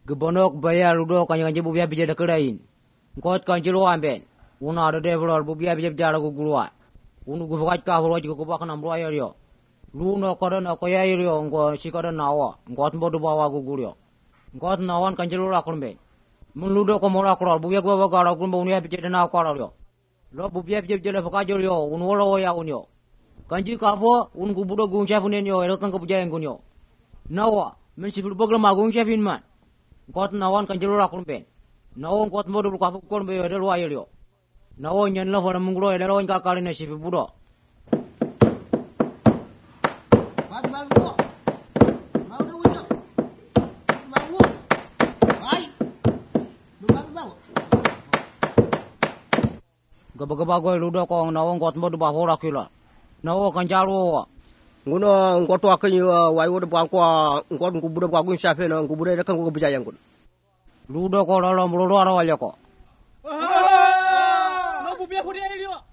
Gebonok bayar ludo kanji bubia bija dekelain. Ngot kanji luan ben. Una ada develop bubia bija jara gugulua. Unu gufakat ka holo jiko kubak nam roya rio. Luno kodan ako ya rio ngo sikodan nawa. Ngot bodu bawa gugulio. Ngot nawan kanji lula kun ben. Mun ludo ko mola kolor bubia gua gara kun bunia bija na kolor rio. Lo bubia bija jela fakajo rio unu wolo ya unyo. Kanji kapo un gubudo guncha funenyo erokan ko buja engunyo. Nawa men sibul bagla magung chafin man. Ngot nawan kanji lula kun ben. Nawan ngot bodu kapo kun be ero wa rio. Nawan nyen lo fona mungro ero ka kalina sibi budo. Gaba goi ludo ko nawan ngot bodu ba hora kila. Nawan kanjaro Nguno ngoto akanyi wai wodo bangko ngot ngubudo bagun shafe na ngubudo da kan ko bija yangun. Ludo ko lo muludo ara wala ko. Lo bubia pudi ali yo.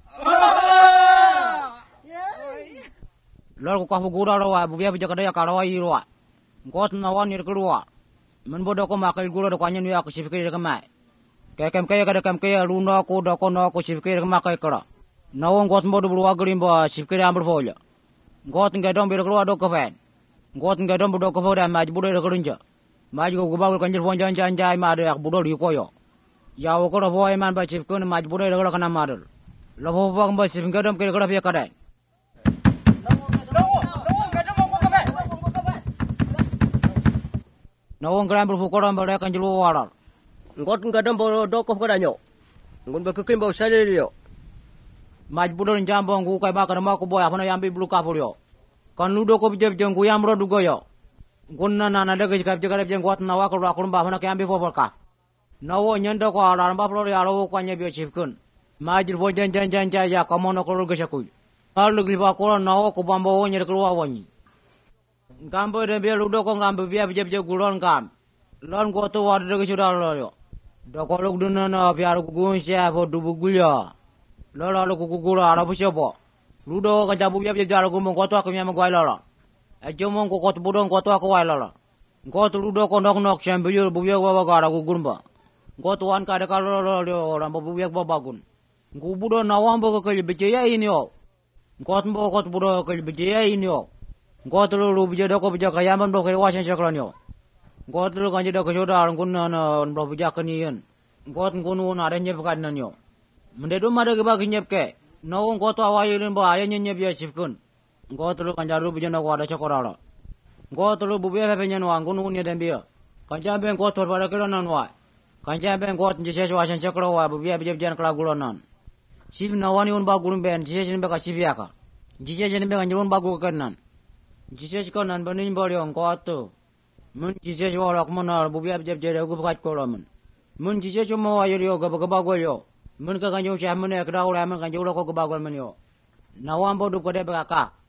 Lor ko kafu gura ro wa bubia bija kada ya karawa iro wa. Ngot nawan ni keluar. Men bodo ko makai gura do kanyen ya ko sifike ka mai. Kem kaya kada kem kaya luno ko do ko no ko sifike ka makai kara. Nawan ngot bodo bulwa grimba sifike amber folya. Ngot ngai dom biro keluar do ko fen. Ngot ngai dom bodo ko foda maj bodo ro kerunja. Maj ko gubagul kanjir fonjan janjai ma de bodo ri ko yo. Ya wo ko ro boy man ba sifike ko maj bodo ro kana madul. Lo bo bang ba sifike dom ke kara pia kada. Nawang kram berfukuran pada kanjil warar. Ngot ngadam bo do ko kada nyo. Ngun ba kekim bo sale rio. Maj budol jambong ku kai bakar ma ko boy apana yambi blu ka puryo. Kan ludo ko bijeb jeng ku yamro dugo yo. Gunna na na daga jikap jikap jeng kuat nawa ko rakun ba apana yambi popol ka. Nawo nyendo ko alar ba plo ya ro ko nya bio chifkun. Maj bo jan ya kamono ko rugo shakul. Alu gliba ko nawo ko bambo wo nyer ko wani. Gambo de bia ludo ko gambo bia bijeb gulon kam. Lon ko to war daga sura lo yo. Do ko lug dunna na piar ku gun sha fo dubu gulya. Lola lo kukukura ara busyopo. Ludo ka jabu bia jalo gumo ko to ko nyama gwai lola. Ajomo ko ko budon ko to ko wai lola. Ko to ludo ko nok chambiyo bubyo baba gara gugurba. Ko to wan ka de ka lo ora bubyo baba gun. Gubudo na wambo ko ke bijeya inyo. Ko to ko budo ko bijeya inyo. Ko to lu bije do ko bija kayaman do ke wasen shakranyo. Ko to kan jida ko joda ngun na ndo bija kaniyen. Ko to ngunu na renye bukan nanyo. Mendedo mada ke bagi nyepke. Nawong koto awayulin ba ayanya nyepya sifkun. Ngoto lu kanjaru bijana ko ada chokorala. Ngoto lu bubya pepe nyanwa ngunu unya dembia. Kanjambe ngoto pada kelonan wa. Kanjambe ngoto njese wasan chokro wa bubya bijana kala gulonan. Sif nawani un ba gulun ben njese jene beka sifyaka. Njese jene beka njurun ba gukanan. Njese konan banin bolyo ngoto. Mun njese wala kumana bubya bijana gubukat koloman. Mun njese chuma wa yuriyo gaba golyo. Mun ka kanjung syah mun ya kedau lah mun kanjung lo ko bagol mun yo. Nawam bodu ko de baka.